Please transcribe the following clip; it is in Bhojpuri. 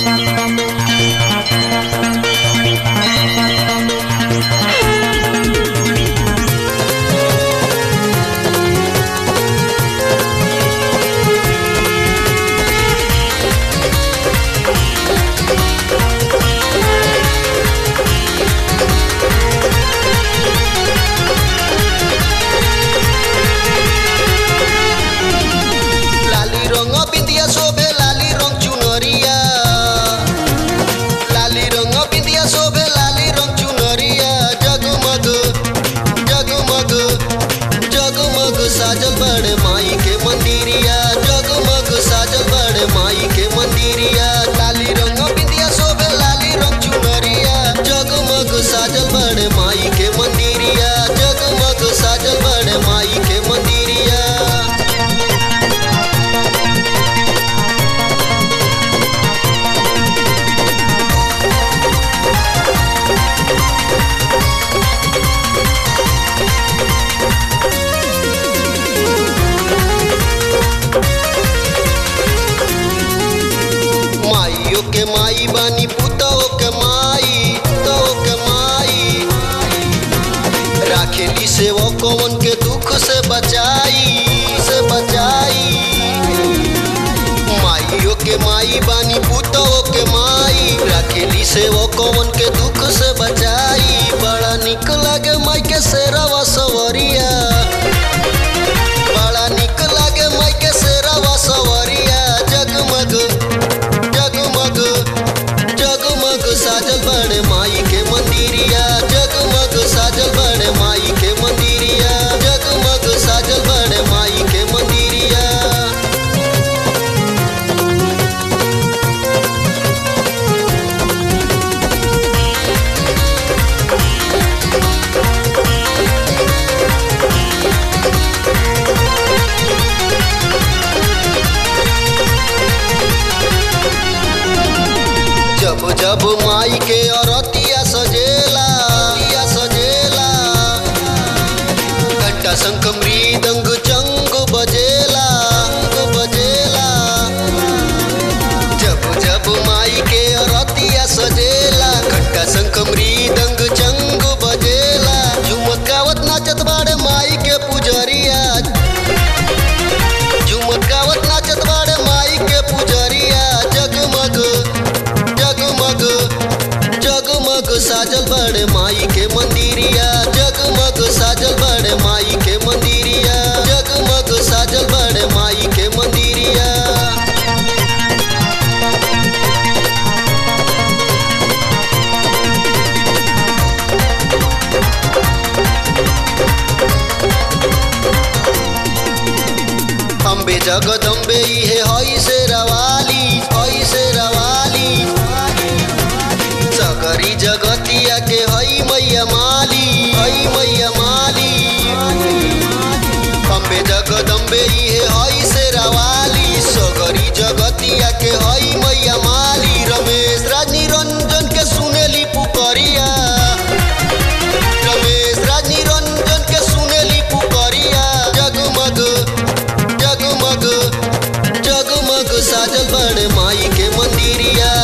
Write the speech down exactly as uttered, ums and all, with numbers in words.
साजल बड़े माई के मंदिरिया, जगमग साजल बड़े माई के मंदिरिया। लाली रंग बिंदिया शोभे लाली रंग चुनरिया, जगमग साजल बड़े माई के मंदिरिया, जगमग साजल बड़े माई के मंदिरिया। माइयो के माई बानी पुतों के माई, पुतों के माई राखेली से वो कौन के दुख से बचाई, से बचाई। माइयो के माई बानी पुतों के माई राखेली से वो कौन के दुख से बचाई। बड़ा निक लगे माई के शेरवा सवरिया, बड़ा निक लगे माई के शेरवा सवरिया। जगमग जगमग जगमग साजल बड़े माई के मंदिरिया, जगमग साजल बड़े माई के मंदिरिया, जगमग साजल बड़े माई के मंदिरिया। जब जब माई के औरतिया सजेला, सजेला घंटा शंख मृदंग चंग बजेला, बजेला। जब जब माई के औरतिया सजेला घंटा शंख मृदंग चंग बजेला। झुमत गावत नाचत बाड़े माई के पुजरिया, झुमत गावत नाचत बाड़े माई के पुजरिया। जगमग जगमग जगमग साजल बड़े माई के मंदिरिया, जगमग साजल बड़े माई के मंदिरिया, जगमग साजल बड़े माई के मंदिरिया। अम्बे जगदम्बे इहे हई से रवाली, हई से रवाली सगरी जगतिया के हई मैया माली, हई मैया माली। अम्बे जगदम्बे इहे हई से रवाली सगरी जगतिया के हई मैया माली। रमेश राज निरंजन के सुनेली पुकरिया, रमेश राज निरंजन के सुनेली पुकरिया। जगमग जगमग जगमग साजल बड़े माई के मंदिरिया,